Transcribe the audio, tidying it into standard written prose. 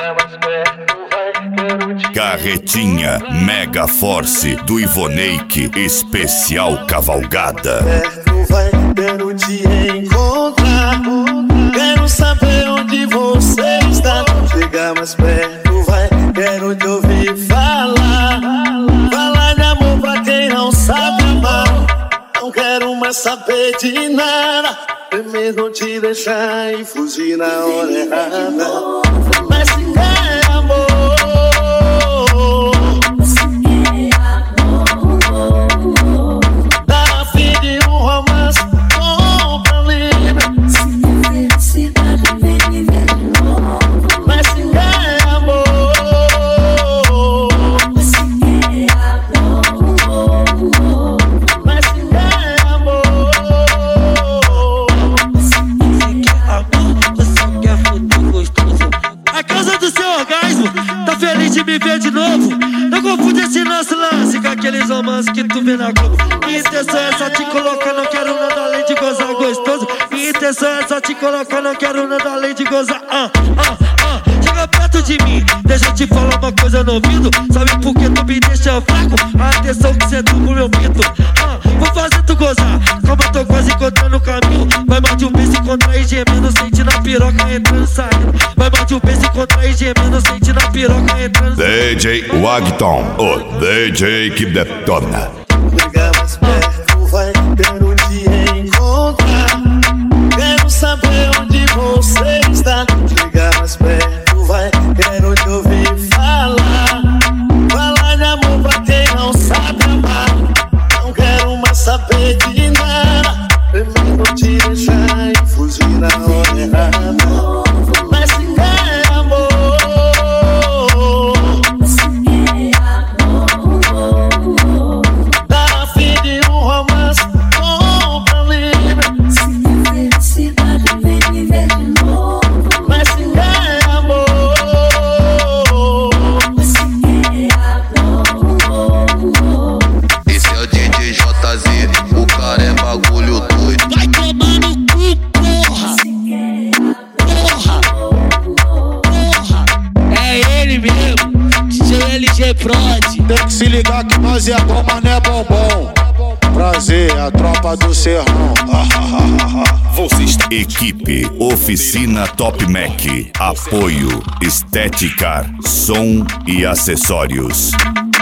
Carretinha Mega Force do Ivoneik, especial cavalgada. Quero te encontrar, quero saber onde você está. Chega mais perto, vai, quero te ouvir falar. Falar de amor pra quem não sabe amar. Não quero mais saber de nada, é mesmo te deixar e fugir na hora errada. Mas se quer amor, tá a fim de um romance, compra livre. Se minha felicidade vem me ver de novo. Mas se quer amor, Se quer amor, mas se quer amor, se quer amor, você quer futuro gostoso. A causa do seu orgasmo, tá feliz de me ver de novo. Não confunde esse nosso lance com aqueles romances que tu vê na Globo. Minha intenção é só te colocar, não quero nada além de gozar gostoso. Minha intenção é só te colocar, não quero nada além de gozar. Chega perto de mim, deixa eu te falar uma coisa no ouvido. Sabe por que tu me deixa fraco? A atenção que cê deu pro meu pito. Vou fazer tu gozar, como eu tô quase encontrando o caminho. Vai mais de um beijo, contrair gemendo, sentindo a piroca entrando e saindo. Vai mais de um beijo, contrair gemendo, sentindo a piroca entrando e saindo. DJ Wagton, o DJ que detona. chega mais perto, vai, quero te encontrar. Quero saber onde você está. Chega mais perto, vai, quero te ouvir falar. Falar de amor pra quem não sabe amar. Não quero mais saber de nada, é mesmo te deixar e fugir na hora errada. Mas se quer amor, Se quer amor, tá a fim de um romance, compra livre. se minha felicidade vem me ver de novo. Mas se quer amor, Se quer amor, Esse é o DJ JZ, o cara é bagulho doido. Vai tomar no cu, porra! se quer Porra! É ele mesmo, DJ LG Prod. Tem que se ligar que nós é bom, mas não é bombom. Prazer, a tropa do serrão. Equipe Oficina Top Mac. Apoio Estética, som e acessórios.